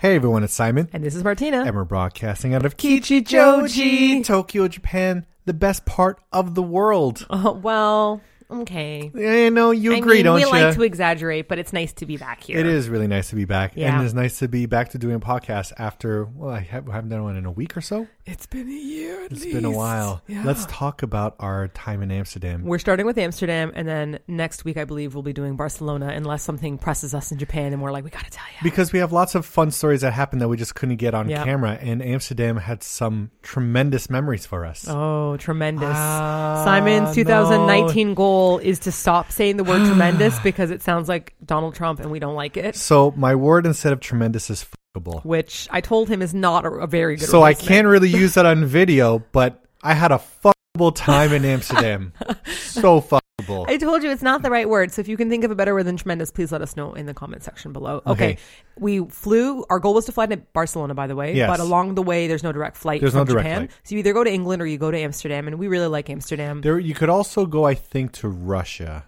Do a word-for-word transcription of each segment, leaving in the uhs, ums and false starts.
Hey everyone, it's Simon. And this is Martina. And we're broadcasting out of Kichijoji, Tokyo, Japan, the best part of the world. Oh, well, okay. I know, you I agree, mean, don't we you? We like to exaggerate, but it's nice to be back here. It is really nice to be back. Yeah. And it's nice to be back to doing a podcast after, well, I haven't done one in a week or so. It's been a year at It's least. been a while. Yeah. Let's talk about our time in Amsterdam. We're starting with Amsterdam, and then next week, I believe, we'll be doing Barcelona, unless something presses us in Japan, and we're like, we got to tell you. Because we have lots of fun stories that happened that we just couldn't get on Yep. camera, and Amsterdam had some tremendous memories for us. Oh, tremendous. Ah, Simon's two thousand nineteen no. goal is to stop saying the word tremendous because it sounds like Donald Trump, and we don't like it. So my word instead of tremendous is fuckable. Which I told him is not a, a very good So I replacement. can't really use that on video, but I had a fuckable time in Amsterdam. So fuckable. I told you it's not the right word. So if you can think of a better word than tremendous, please let us know in the comment section below. Okay. Okay. We flew. Our goal was to fly to Barcelona, by the way. Yes. But along the way, there's no direct flight There's from no direct Japan. flight. So you either go to England or you go to Amsterdam. And we really like Amsterdam. There, you could also go, I think, to Russia.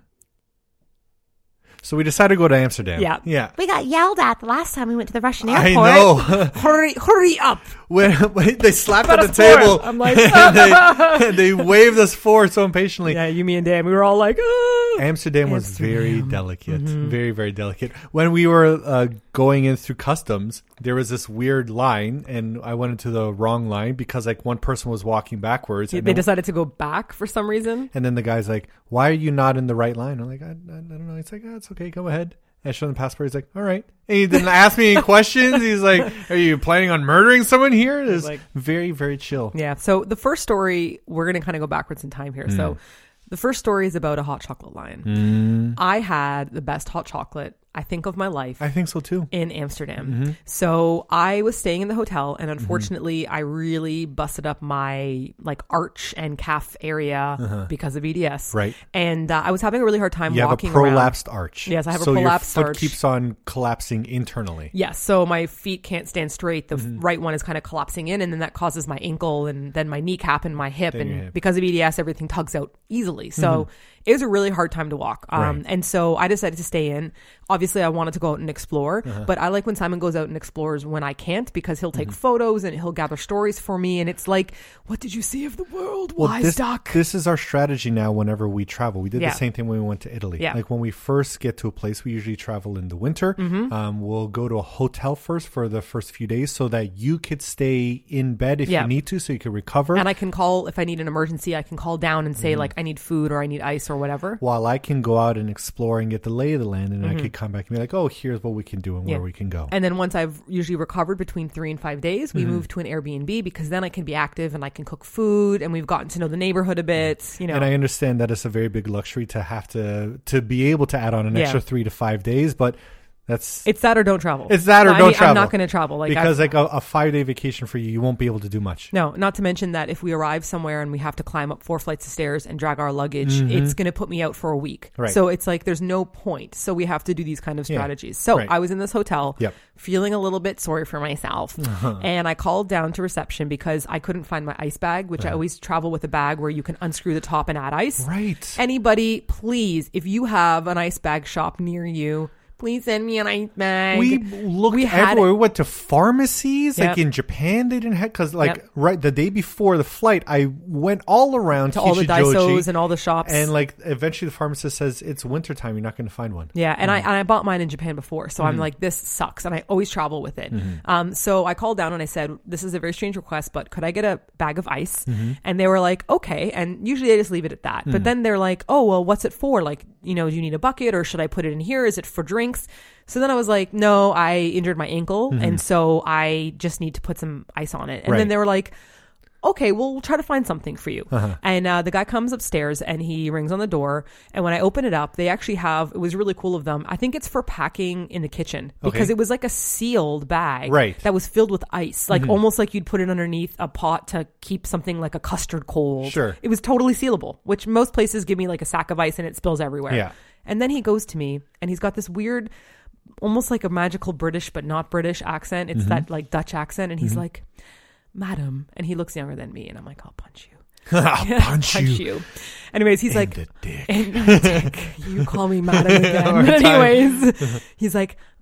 So we decided to go to Amsterdam. Yeah. Yeah. We got yelled at the last time we went to the Russian I airport. know. hurry, hurry up. When, when they slapped at Let the us board. table, I'm like, and they, and they waved us forward so impatiently. Yeah, you, me, and Dan, we were all like, ah. Amsterdam was very Amsterdam. delicate, Mm-hmm. very, very delicate. When we were uh, going in through customs, there was this weird line, and I went into the wrong line because like one person was walking backwards. They And then, decided to go back for some reason. and then the guy's like, "Why are you not in the right line?" I'm like, "I, I, I don't know." He's like, "Oh, it's okay, go ahead." And I showed him the passport. He's like, "All right." And he didn't ask me any questions. He's like, "Are you planning on murdering someone here?" It was Like- very, very chill. Yeah. So the first story, we're going to kind of go backwards in time here. Mm. So the first story is about a hot chocolate lion. Mm, I had the best hot chocolate, I think, of my life I think so too. in Amsterdam. Mm-hmm. So I was staying in the hotel, and unfortunately, mm-hmm. I really busted up my like arch and calf area uh-huh. because of E D S. Right. And uh, I was having a really hard time You walking have a around. prolapsed arch. Yes, I have a so prolapsed your foot arch. keeps on collapsing internally. Yes, so my feet can't stand straight. The Mm-hmm. right one is kind of collapsing in, and then that causes my ankle and then my kneecap and my hip. Then and your hip. because of E D S, everything tugs out easily. So it was a really hard time to walk. Um, Right. And so I decided to stay in. Obviously, I wanted to go out and explore, Uh-huh. but I like when Simon goes out and explores when I can't because he'll take photos and he'll gather stories for me. And it's like, what did you see of the world? Why this, stuck? this is our strategy now whenever we travel. We did Yeah. the same thing when we went to Italy. Yeah. Like when we first get to a place, we usually travel in the winter. Mm-hmm. Um, we'll go to a hotel first for the first few days so that you could stay in bed if Yeah. you need to so you can recover. And I can call, if I need an emergency, I can call down and say, Mm-hmm. like, I need food or I need ice or whatever. While I can go out and explore and get the lay of the land, and I could come back and be like, oh, here's what we can do and Mm-hmm. Yeah. where we can go. And then once I've usually recovered between three and five days, we Mm-hmm. move to an Airbnb because then I can be active and I can cook food and we've gotten to know the neighborhood a bit, you know. And I understand that it's a very big luxury to have to to be able to add on an Yeah. extra three to five days, but that's It's that or don't travel. It's that or I don't mean, travel. I'm not going to travel. Like because I've- like a, a five day vacation for you, you won't be able to do much. No, not to mention that if we arrive somewhere and we have to climb up four flights of stairs and drag our luggage, it's going to put me out for a week. Right. So it's like there's no point. So we have to do these kind of Yeah. strategies. So Right. I was in this hotel Yep. feeling a little bit sorry for myself. And I called down to reception because I couldn't find my ice bag, which I always travel with a bag where you can unscrew the top and add ice. Right. Anybody, please, if you have an ice bag shop near you, please send me an ice bag. We looked We had everywhere. it. We went to pharmacies. Like Yep. in Japan, they didn't have, because like Yep. right the day before the flight, I went all around to all the Kichijoji, Daisos and all the shops. and like eventually the pharmacist says it's wintertime, you're not going to find one. Yeah, and Mm. I and I bought mine in Japan before, so I'm like, this sucks, and I always travel with it. Mm-hmm. Um, so I called down and I said, this is a very strange request, but could I get a bag of ice? Mm-hmm. And they were like, okay, and usually they just leave it at that. Mm. But then they're like, oh, well, what's it for? Like, you know, do you need a bucket or should I put it in here? Is it for drinks? So then I was like, no, I injured my ankle, and so I just need to put some ice on it. And Right. then they were like, okay, well, we'll try to find something for you. Uh-huh. And uh, the guy comes upstairs and he rings on the door. And when I open it up, they actually have, it was really cool of them. I think it's for packing in the kitchen because Okay. it was like a sealed bag Right. that was filled with ice, like almost like you'd put it underneath a pot to keep something like a custard cold. Sure. It was totally sealable, which most places give me like a sack of ice and it spills everywhere. Yeah. And then he goes to me and he's got this weird, almost like a magical British, but not British accent. It's that like Dutch accent. And he's like, madam. And he looks younger than me. And I'm like, I'll punch you. I'll punch, you. you. Anyways, he's in like, the dick. in the dick. You call me madam again. One more time. Anyways, he's like,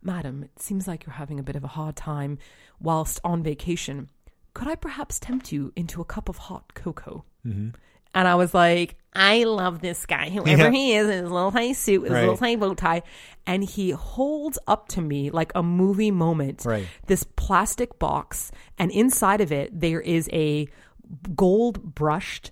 Madam, it seems like you're having a bit of a hard time whilst on vacation. Could I perhaps tempt you into a cup of hot cocoa? Mm-hmm. And I was like, I love this guy, whoever Yeah. he is, in his little tiny suit, with his Right. little tiny bow tie. And he holds up to me like a movie moment, Right. this plastic box. And inside of it, there is a gold brushed,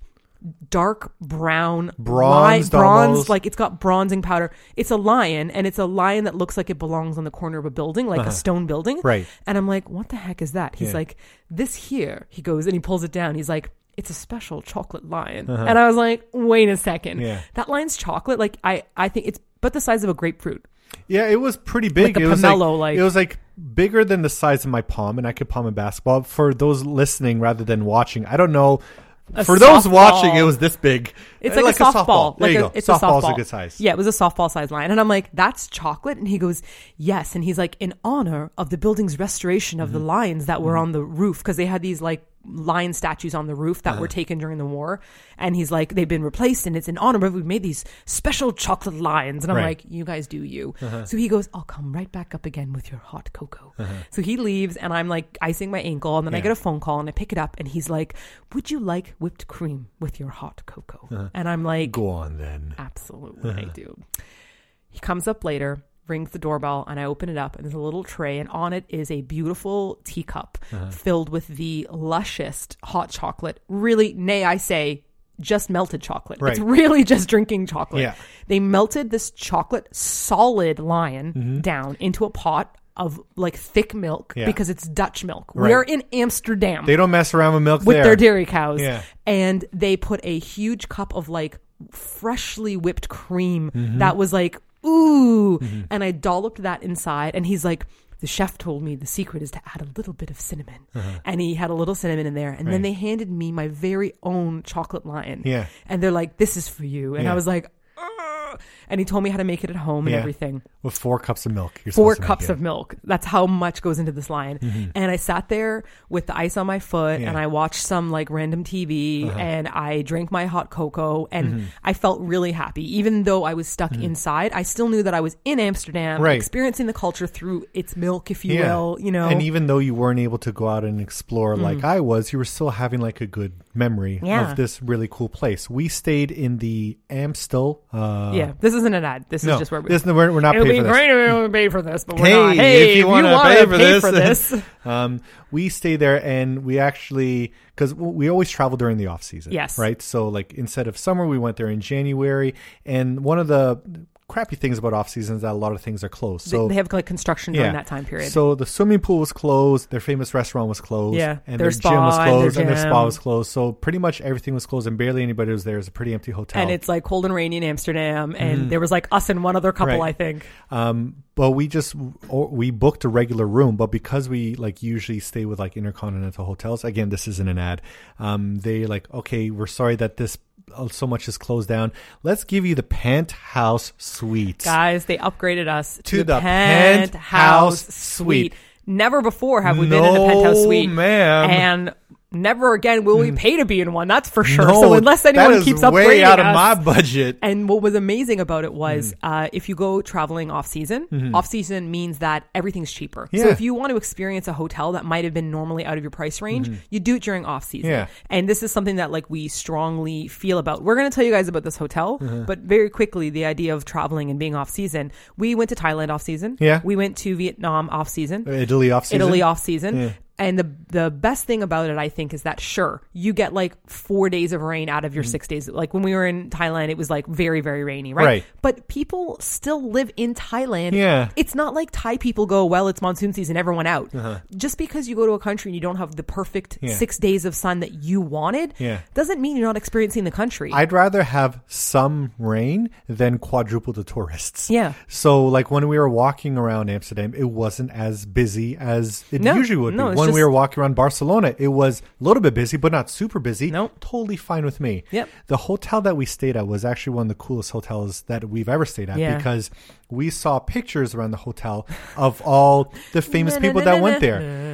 dark brown, Bronzed li- bronze, almost. like it's got bronzing powder. It's a lion, and it's a lion that looks like it belongs on the corner of a building, like a stone building. Right. And I'm like, what the heck is that? He's Yeah. like, this here, he goes, and he pulls it down. He's like, it's a special chocolate lion. Uh-huh. And I was like, wait a second. Yeah. That lion's chocolate, like I, I think it's but the size of a grapefruit. Yeah, it was pretty big. Like a it was pomelo, like, like- it was like bigger than the size of my palm, and I could palm a basketball. For those listening rather than watching, I don't know. A For those softball. watching, it was this big. It's Uh, like, a softball. There like you a, go. It's Softball's a softball. a good size. Yeah, it was a softball size lion. And I'm like, that's chocolate? And he goes, yes. And he's like, in honor of the building's restoration of Mm-hmm. the lions that were on the roof, because they had these like lion statues on the roof that Uh-huh. were taken during the war. And he's like, they've been replaced, and it's in honor of, we made these special chocolate lions. And I'm Right. like, you guys do you. Uh-huh. So he goes, I'll come right back up again with your hot cocoa. Uh-huh. So he leaves, and I'm like icing my ankle, and then I Yeah. get a phone call, and I pick it up, and he's like, would you like whipped cream with your hot cocoa? Uh-huh. And I'm like, Go on then. absolutely, I do. He comes up later, rings the doorbell, and I open it up, and there's a little tray, and on it is a beautiful teacup Uh-huh. filled with the lushest hot chocolate. Really, nay, I say, just melted chocolate. Right. It's really just drinking chocolate. Yeah. They melted this chocolate solid lion Mm-hmm. down into a pot of like thick milk Yeah. because it's Dutch milk. Right. We're in Amsterdam They don't mess around with milk with there. their dairy cows. Yeah. And they put a huge cup of like freshly whipped cream Mm-hmm. that was like, ooh. And I dolloped that inside. And he's like, the chef told me the secret is to add a little bit of cinnamon. And he had a little cinnamon in there. And then Uh-huh. Right. they handed me my very own chocolate lion. Yeah. And they're like, this is for you. And Yeah. I was like, "Ugh." And he told me how to make it at home and Yeah. everything. With four cups of milk. You're Four supposed to make cups it. of milk. That's how much goes into this lion. And I sat there with the ice on my foot, Yeah. and I watched some like random T V, Uh-huh. and I drank my hot cocoa, and Mm-hmm. I felt really happy. Even though I was stuck inside, I still knew that I was in Amsterdam, Right. experiencing the culture through its milk, if you Yeah. will. You know, And even though you weren't able to go out and explore like I was, you were still having like a good memory Yeah. of this really cool place. We stayed in the Amstel. Uh, yeah, this isn't an ad. This no, is just where we. this, we're, we're not It'll paying be for this. great if we pay for this, but we're Hey, not. Hey, if you want to wanna pay for pay this, for this. um, we stay there, and we actually, because we always travel during the off season. Yes. Right. So like instead of summer, we went there in January, and one of the crappy things about off season is that a lot of things are closed. They- So they have like construction during that time period. So the swimming pool was closed, their famous restaurant was closed, Yeah, and their their, spa gym was and their closed, and their spa gym. was closed. So pretty much everything was closed, and barely anybody was there. It was a pretty empty hotel. and it's like cold and rainy in Amsterdam, and there was like us and one other couple, Mm-hmm. Right. I think. Um, but we just or we booked a regular room, but because we like usually stay with like intercontinental hotels. Again, this isn't an ad. Um, they like, okay, we're sorry that this uh, so much is closed down. Let's give you the penthouse suite. Guys, they upgraded us to, To the, the penthouse penthouse suite. suite. Never before have we been in a No, penthouse suite. ma'am. And never again will we pay to be in one. That's for sure. No, so unless anyone that is keeps way upgrading out us, of my budget. And what was amazing about it was, Mm. uh, if you go traveling off season, off season means that everything's cheaper. So Mm-hmm. Yeah. if you want to experience a hotel that might have been normally out of your price range, you do it during off season. Mm-hmm. Yeah. And this is something that like we strongly feel about. We're going to tell you guys about this hotel, Mm-hmm. but very quickly, the idea of traveling and being off season. We went to Thailand off season. Yeah. We went to Vietnam off season. Italy off season. Italy off season. Yeah. And the the best thing about it, I think, is that sure, you get like four days of rain out of your six days. Like when we were in Thailand, it was like very, very rainy, right? Right. But people still live in Thailand. Yeah. It's not like Thai people go, well, it's monsoon season, everyone out. Uh-huh. Just because you go to a country and you don't have the perfect Yeah. six days of sun that you wanted, Yeah. doesn't mean you're not experiencing the country. I'd rather have some rain than quadruple the tourists. Yeah. So, like when we were walking around Amsterdam, it wasn't as busy as it No, usually would no, be. it's When we just- were walking around Barcelona, it was a little bit busy, but not super busy. Nope. Totally fine with me. Yep. The hotel that we stayed at was actually one of the coolest hotels that we've ever stayed at Yeah. because we saw pictures around the hotel of all the famous people that went there.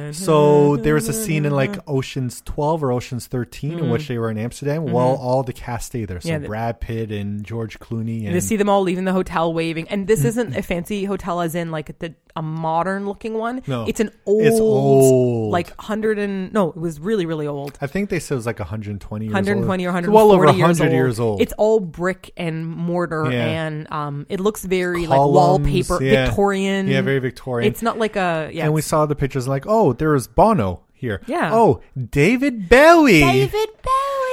So there was a scene in like Ocean's twelve or Ocean's thirteen mm-hmm. in which they were in Amsterdam. Mm-hmm. Well, all the cast stay there. So yeah, the, Brad Pitt and George Clooney. And to see them all leaving the hotel waving. And this isn't a fancy hotel as in like the, a modern looking one. No. It's an old, it's old. like one hundred and, no, it was really, really old. I think they said it was like one hundred twenty years one hundred twenty old. or one hundred forty well over one hundred years old. years old. It's all brick and mortar yeah. and um, it looks very Columns, like wallpaper, yeah. Victorian. Yeah, very Victorian. It's not like a, yeah. And we saw the pictures like, oh, there was Bono here. Yeah. Oh, David Bowie. David Bowie.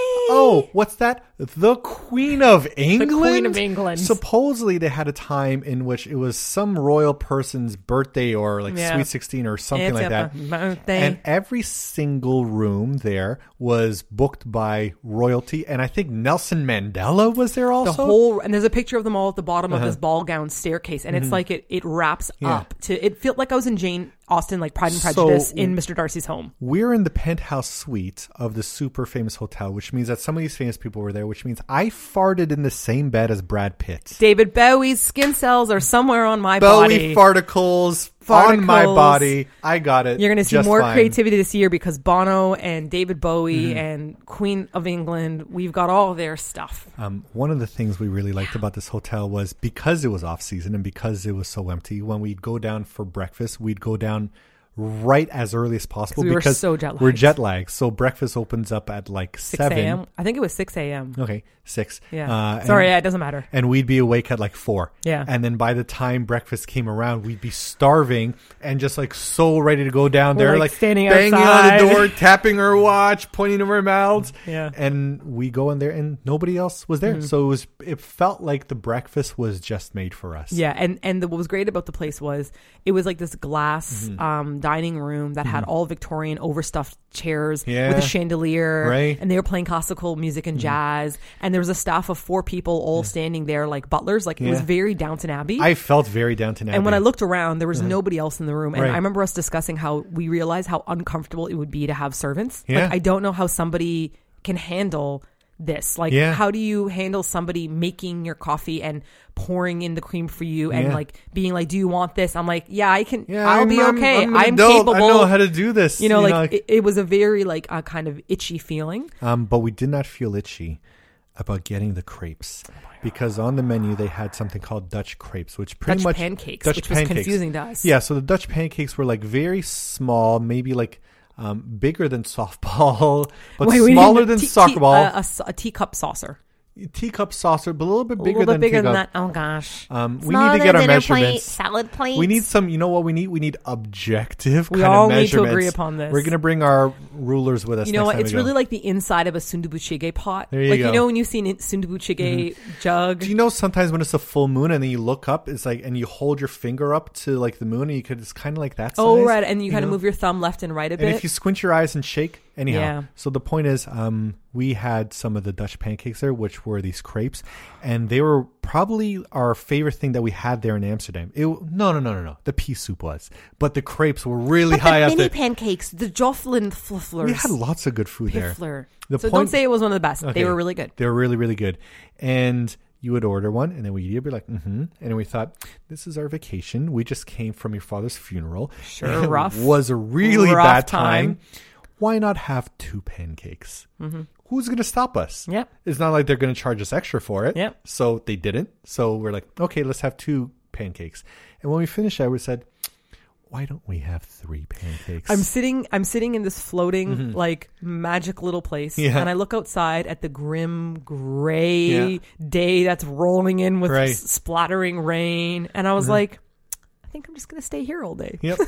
Oh, what's that? The Queen of England? The Queen of England. Supposedly they had a time in which it was some royal person's birthday or like yeah. Sweet sixteen or something it's like that. Birthday. And every single room there was booked by royalty. And I think Nelson Mandela was there also. The whole, and there's a picture of them all at the bottom uh-huh. of this ball gown staircase. And mm-hmm. it's like it, it wraps yeah. up to, it felt like I was in Jane Austen, like Pride and Prejudice so, in Mister Darcy's home. We're in the penthouse suite of the super famous hotel, which means that some of these famous people were there, which means I farted in the same bed as Brad Pitt. David Bowie's skin cells are somewhere on my Bowie body. farticles, farticles on my body. I got it. You're going to see Just more fine. creativity this year because Bono and David Bowie mm-hmm. and Queen of England, we've got all their stuff. Um, one of the things we really liked about this hotel was because it was off season and because it was so empty, when we'd go down for breakfast, we'd go down right as early as possible we because were so jet lagged. We're jet lagged. So breakfast opens up at like six seven. a.m. I think it was six a.m. Okay, six. Yeah. Uh, Sorry, and, yeah, it doesn't matter. And we'd be awake at like four. Yeah. And then by the time breakfast came around, we'd be starving and just like so ready to go down there, we're, like, like standing banging outside. on the door, tapping our watch, pointing to our mouths. Yeah. And we go in there and nobody else was there. Mm-hmm. So it was, it felt like the breakfast was just made for us. Yeah. And, and the, what was great about the place was it was like this glass mm-hmm. um, dining room that had all Victorian overstuffed chairs yeah. with a chandelier, right. and they were playing classical music and jazz, and there was a staff of four people all yeah. standing there like butlers. Like yeah. it was very Downton Abbey. I felt very Downton Abbey. And when I looked around, there was uh-huh. nobody else in the room, and right. I remember us discussing how we realized how uncomfortable it would be to have servants. Yeah. Like I don't know how somebody can handle this. Like yeah. how do you handle somebody making your coffee and pouring in the cream for you and yeah. like being like, do you want this? I'm like, yeah, I can, yeah, I'll I'm, be okay. I'm, I'm, I'm adult. capable. I know how to do this. You know, you like, know, like it, it was a very like a kind of itchy feeling. Um, but we did not feel itchy about getting the crepes. Oh because on the menu they had something called Dutch crepes, which pretty Dutch much pancakes, Dutch which pancakes. was confusing to us. Yeah, so the Dutch pancakes were like very small, maybe like um, bigger than softball, but Wait, smaller than tea, soccer tea, ball. Uh, a, a teacup saucer. Teacup saucer, but a little bit a bigger little bit than bigger teacup. than that. Oh gosh, um, we need to get our measurements. Plate, salad plate. We need some. You know what we need? We need objective. We kind all of need to measurements. agree upon this. We're gonna bring our rulers with us. You know next what? time It's we really go. like the inside of a sundubuchige pot. There you like go. you know when you've seen it, sundubuchige mm-hmm. jug. Do you know sometimes when it's a full moon and then you look up, it's like, and you hold your finger up to like the moon, and you could, it's kind of like that size. Oh right, and you, you kind know? of move your thumb left and right a bit. And if you squint your eyes and shake, anyhow. Yeah. So the point is, um, we had some of the Dutch pancakes there, which were these crepes, and they were probably our favorite thing that we had there in Amsterdam. It, no, no, no, no, no. The pea soup was, but the crepes were really but high the up mini there. pancakes, the Jofflin flufflers. We had lots of good food Piffler. there. The so point, don't say it was one of the best. okay, they were really good. They were really, really good. And you would order one, and then we'd be like, mm-hmm. And then we thought, this is our vacation. We just came from your father's funeral. Sure, rough. It was a really rough bad time. time. Why not have two pancakes? Mm-hmm. Who's going to stop us? Yep. It's not like they're going to charge us extra for it. Yep. So they didn't. So we're like, okay, let's have two pancakes. And when we finished that, we said, why don't we have three pancakes? I'm sitting I'm sitting in this floating mm-hmm. like magic little place, yeah. and I look outside at the grim gray yeah. day that's rolling in with right. s- splattering rain, and I was mm-hmm. like, I think I'm just going to stay here all day. Yep.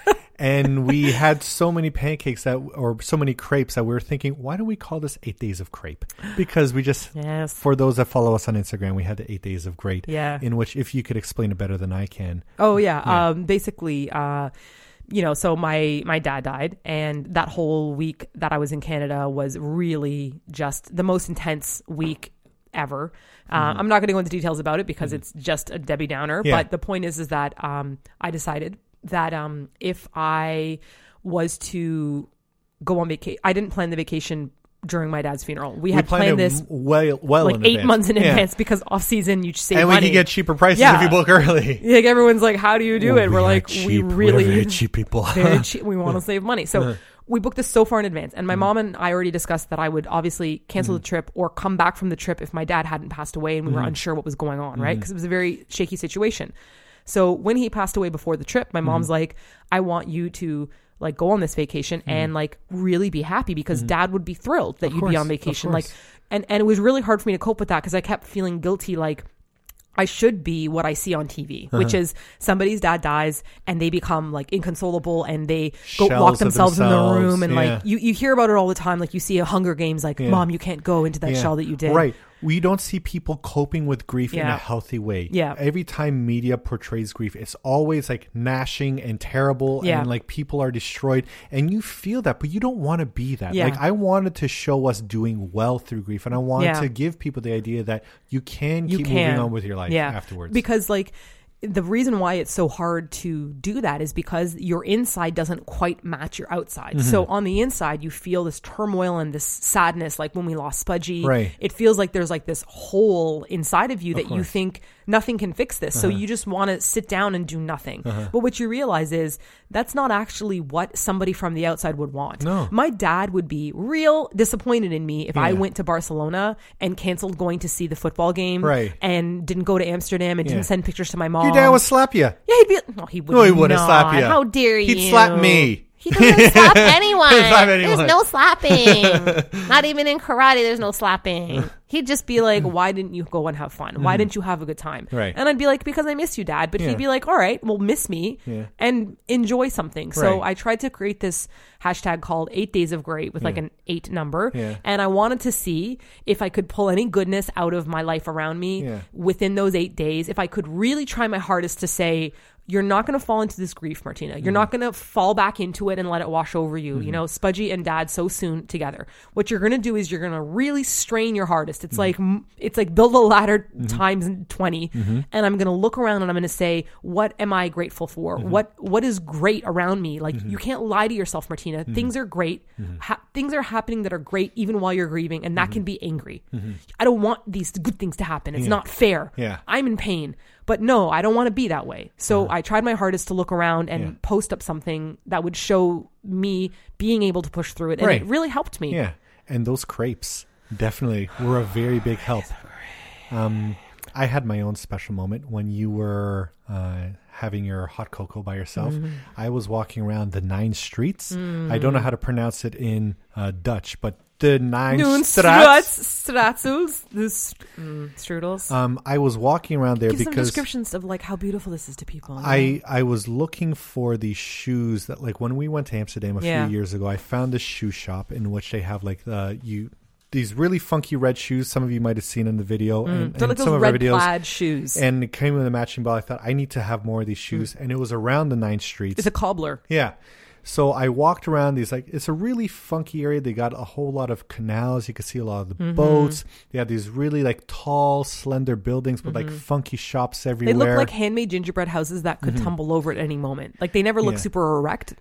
And we had so many pancakes that, or so many crepes that we were thinking, why don't we call this eight days of crepe? Because we just, yes. for those that follow us on Instagram, we had the eight days of great. Yeah. In which, if you could explain it better than I can. Oh yeah. yeah. Um, basically, uh, you know, so my, my dad died, and that whole week that I was in Canada was really just the most intense week ever. Uh, mm. I'm not going to go into details about it because mm. it's just a Debbie Downer. Yeah. But the point is, is that um, I decided that um, if I was to go on vacation, I didn't plan the vacation during my dad's funeral. We, We had planned, planned it this m- well, well like in eight advance. months in Yeah. advance because off season you save And money. we can get cheaper prices Yeah. if you book early. Like everyone's like, how do you do it? We We're are like, cheap. we We're really very cheap people. very cheap. We want to save money. So we booked this so far in advance. And my mom and I already discussed that I would obviously cancel Mm-hmm. the trip or come back from the trip if my dad hadn't passed away and we were Mm-hmm. unsure what was going on, right? Because it was a very shaky situation. So when he passed away before the trip, my mom's Mm-hmm. like, I want you to like go on this vacation and like really be happy because dad would be thrilled that Mm-hmm. Of you'd course, be on of vacation. Like, course. and, and it was really hard for me to cope with that because I kept feeling guilty. Like, I should be what I see on T V, Uh-huh. which is somebody's dad dies and they become like inconsolable and they go Shells lock of themselves, in the themselves, room and yeah. like you, you hear about it all the time. Like you see a Hunger Games, like Yeah. mom, you can't go into that Yeah. shell that you did. Right. We don't see people coping with grief in Yeah. a healthy way. Yeah. Every time media portrays grief, it's always like gnashing and terrible Yeah. and like people are destroyed and you feel that, but you don't want to be that. Yeah. Like I wanted to show us doing well through grief and I wanted Yeah. to give people the idea that you can You keep can. moving on with your life Yeah. afterwards. Because like the reason why it's so hard to do that is because your inside doesn't quite match your outside. Mm-hmm. So on the inside, you feel this turmoil and this sadness, like when we lost Spudgy. Right. It feels like there's like this hole inside of you that you course. think nothing can fix this. So Uh-huh. you just want to sit down and do nothing. But what you realize is that's not actually what somebody from the outside would want. No. My dad would be real disappointed in me if I Yeah. went to Barcelona and canceled going to see the football game Right. and didn't go to Amsterdam and Yeah. didn't send pictures to my mom. Your dad would slap you. Yeah, he'd be. No, he would. No, he wouldn't not. slap you. How dare you? He'd slap me. He doesn't slap anyone. Slap anyone. There's no slapping. Not even in karate, there's no slapping. He'd just be like, "Why didn't you go and have fun? Why didn't you have a good time?" Right. And I'd be like, "Because I miss you, Dad." But Yeah. he'd be like, "All right, well, miss me Yeah. and enjoy something." So Right. I tried to create this hashtag called Eight Days of Great with like Yeah. an eight number, Yeah. and I wanted to see if I could pull any goodness out of my life around me Yeah. within those eight days. If I could really try my hardest to say, you're not going to fall into this grief, Martina. You're not going to fall back into it and let it wash over you. You know, Spudgy and Dad so soon together. What you're going to do is you're going to really strain your hardest. It's like it's like build a ladder times twenty, and I'm going to look around and I'm going to say, what am I grateful for? What what is great around me? Like you can't lie to yourself, Martina. Things are great. Ha- things are happening that are great even while you're grieving, and that can be angry. I don't want these good things to happen. It's Yeah. not fair. Yeah. I'm in pain. But no, I don't want to be that way. So I tried my hardest to look around and Yeah. post up something that would show me being able to push through it. And Right. it really helped me. Yeah, and those crepes definitely were a very big help. Um, I had my own special moment when you were uh, having your hot cocoa by yourself. Mm-hmm. I was walking around the nine streets. Mm. I don't know how to pronounce it in uh, Dutch, but the nine Noon straats. stratzels, the st- mm, strudels. Um, I was walking around there Give some because descriptions of like how beautiful this is to people. I, I was looking for these shoes that, like, when we went to Amsterdam a Yeah. few years ago, I found a shoe shop in which they have like the you these really funky red shoes. Some of you might have seen in the video, and, They're and like some those of our red videos. plaid shoes. And it came with a matching ball. I thought I need to have more of these shoes, and it was around the ninth streets. It's a cobbler. Yeah. So I walked around these, like, it's a really funky area. They got a whole lot of canals. You could see a lot of the Mm-hmm. boats. They had these really like tall, slender buildings with like funky shops They everywhere. look like handmade gingerbread houses that could tumble over at any moment. Like they never look Yeah. super erect.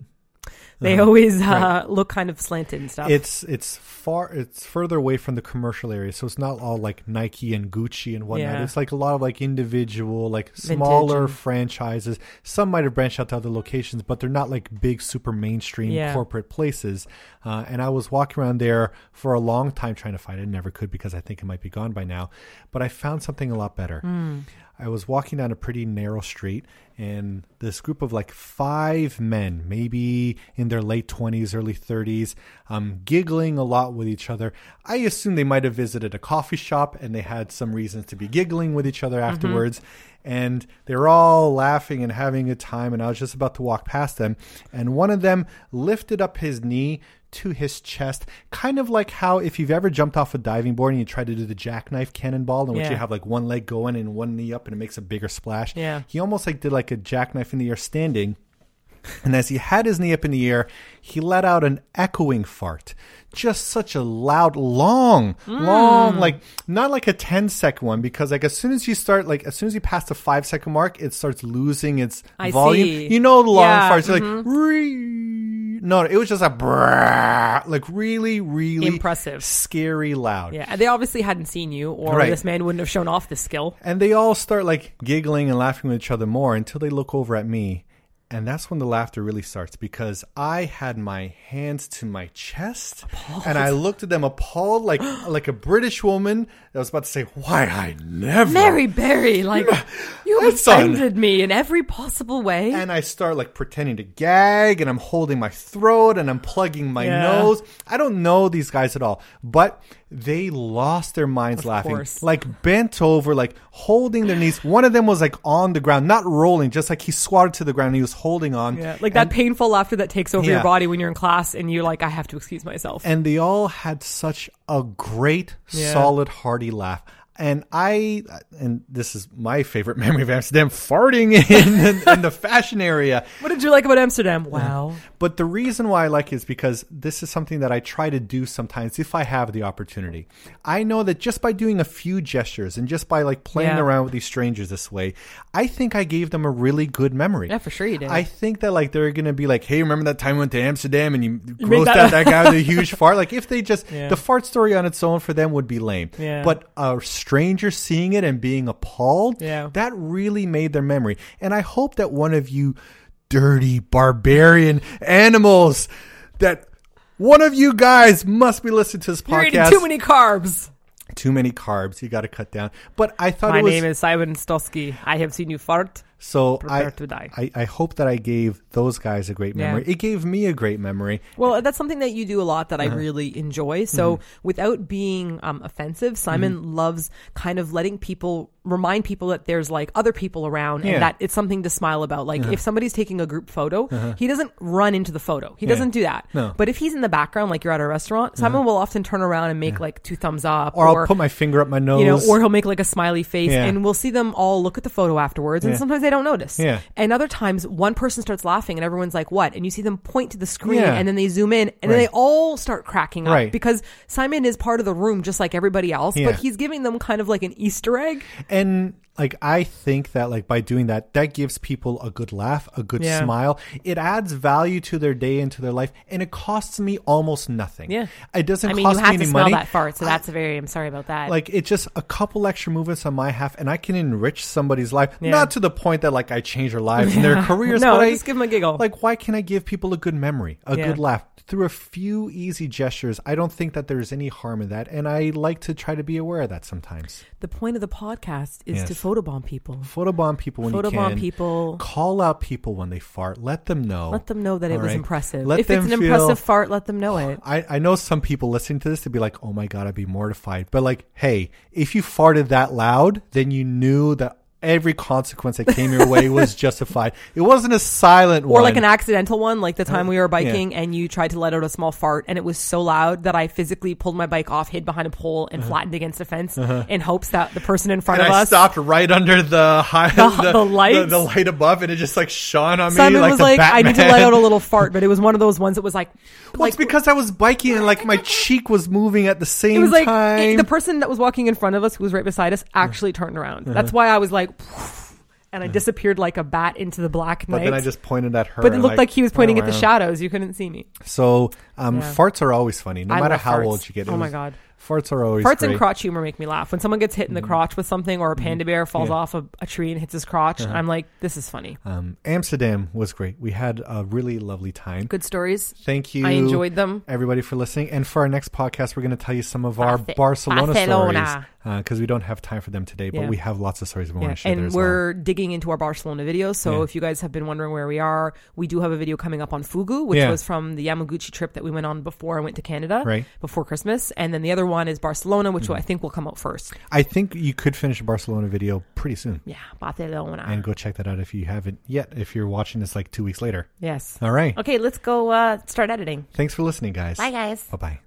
They Uh-huh. always uh, Right. look kind of slanted and stuff. It's it's far it's further away from the commercial area, so it's not all like Nike and Gucci and whatnot. Yeah. It's like a lot of like individual, like Vintage smaller and- franchises. Some might have branched out to other locations, but they're not like big, super mainstream Yeah. corporate places. Uh, and I was walking around there for a long time trying to find it. Never could because I think it might be gone by now. But I found something a lot better. Hmm. I was walking down a pretty narrow street, and this group of like five men, maybe in their late twenties, early thirties, um, giggling a lot with each other. I assume they might have visited a coffee shop and they had some reasons to be giggling with each other afterwards. And they were all laughing and having a time, and I was just about to walk past them, and one of them lifted up his knee to his chest, kind of like how if you've ever jumped off a diving board and you try to do the jackknife cannonball in which Yeah. you have like one leg going and one knee up and it makes a bigger splash. Yeah. He almost like did like a jackknife in the air standing. And as he had his knee up in the air, he let out an echoing fart. Just such a loud, long, long, like not like a ten second one, because like as soon as you start, like as soon as you pass the five second mark, it starts losing its I volume. see. You know, the long Yeah, farts, you're like, "Ree." No, it was just a brrrr, like really, really Impressive. scary loud. Yeah, and they obviously hadn't seen you, or Right. this man wouldn't have shown off this skill. And they all start like giggling and laughing with each other more until they look over at me. And that's when the laughter really starts, because I had my hands to my chest appalled. And I looked at them appalled, like like a British woman that was about to say, "Why I never." Mary Berry, like, you My son. offended me in every possible way. And I start like pretending to gag, and I'm holding my throat and I'm plugging my Yeah. nose. I don't know these guys at all, but they lost their minds Of laughing, course. like bent over, like holding their knees. One of them was like on the ground, not rolling, just like he squatted to the ground and he was holding on. Yeah, like that And- painful laughter that takes over Yeah. your body when you're in class and you're like, I have to excuse myself. And they all had such a great, Yeah. solid, hearty laugh. And I, and this is my favorite memory of Amsterdam, farting in, in the fashion area. What did you like about Amsterdam? Wow. But the reason why I like it is because this is something that I try to do sometimes if I have the opportunity. I know that just by doing a few gestures and just by like playing Yeah. around with these strangers this way, I think I gave them a really good memory. Yeah, for sure you did. I think that like they're gonna be like, hey, remember that time we went to Amsterdam and you, made grossed that- out that guy with a huge fart? Like if they just Yeah. the fart story on its own for them would be lame. Yeah. But a stranger seeing it and being appalled, Yeah. that really made their memory. And I hope that one of you dirty barbarian animals, that one of you guys must be listening to this You're podcast. eating too many carbs. Too many carbs. You got to cut down. But I thought My it was name is Simon Stosky. I have seen you fart. so. Prepare I, to die. I I hope that I gave those guys a great Yeah. memory. It gave me a great memory. Well, that's something that you do a lot that Uh-huh. I really enjoy. So Mm-hmm. without being um, offensive, Simon loves kind of letting people remind people that there's like other people around Yeah. and that it's something to smile about. Like if somebody's taking a group photo, he doesn't run into the photo. He Uh-huh. Yeah. doesn't do that. No. But if he's in the background, like you're at a restaurant, Simon will often turn around and make like two thumbs up, Or, I'll put my finger up my nose. you know, or he'll make like a smiley face, Yeah. and we'll see them all look at the photo afterwards, and Yeah. sometimes they don't notice. Yeah. And other times, one person starts laughing, and everyone's like, "What?" And you see them point to the screen, Yeah. and then they zoom in, and then Right. they all start cracking up Right. because Simon is part of the room, just like everybody else, Yeah. but he's giving them kind of like an Easter egg. And like I think that like by doing that, that gives people a good laugh, a good Yeah. smile. It adds value to their day and to their life, and it costs me almost nothing. Yeah. It doesn't I mean, cost you me had any to smell money. that fart, so that's very. I'm sorry about that. Like it's just a couple extra movements on my half, and I can enrich somebody's life. Yeah. Not to the point that like I change their lives and their careers. No, but I, just give them a giggle. Like, why can't I give people a good memory, a Yeah. good laugh through a few easy gestures? I don't think that there's any harm in that, and I like to try to be aware of that sometimes. The point of the podcast is Yes. to photobomb people. Photobomb people when you Photobomb can. people. Call out people when they fart. Let them know. Let them know that it All was right? impressive. Let If it's them an feel- impressive fart, let them know it. I, I know some people listening to this to be like, oh my God, I'd be mortified. But like, hey, if you farted that loud, then you knew that every consequence that came your way was justified. It wasn't a silent one. Or like an accidental one, like the time we were biking and you tried to let out a small fart and it was so loud that I physically pulled my bike off, hid behind a pole, and flattened against a fence in hopes that the person in front and of I us. stopped right under the high, The- the lights? the, the light above, and it just like shone on Simon me like was the like, I need to Batman. let out a little fart, but it was one of those ones that was like, Well, like it's because I was biking and like my cheek was moving at the same it was like time. it- the person that was walking in front of us, who was right beside us, actually turned around. That's why I was like, and I disappeared like a bat into the black night. but then I just pointed at her. But it and, looked like he was went pointing at the around. shadows. You couldn't see me. So um, Yeah. farts are always funny, no I matter love how farts. old you get. It Oh my was- God. Farts are always Farts great. and crotch humor make me laugh. When someone gets hit in the crotch with something, or a panda bear falls Yeah. off a, a tree and hits his crotch, I'm like, this is funny. Um, Amsterdam was great. We had a really lovely time. Good stories. Thank you. I enjoyed them. Everybody for listening. And for our next podcast, we're going to tell you some of our Barce- Barcelona, Barcelona. stories because we don't have time for them today, but Yeah. we have lots of stories we Yeah. want to share there And as we're digging into our Barcelona videos. So Yeah. if you guys have been wondering where we are, we do have a video coming up on Fugu, which Yeah. was from the Yamaguchi trip that we went on before I went to Canada, Right. before Christmas. And then the other one is Barcelona, which I think will come out first. well. I think you could finish a Barcelona video pretty soon. Yeah, Barcelona. And go check that out if you haven't yet, if you're watching this like two weeks later. Yes. All right. Okay, let's go uh, start editing. Thanks for listening, guys. Bye, guys. Bye-bye.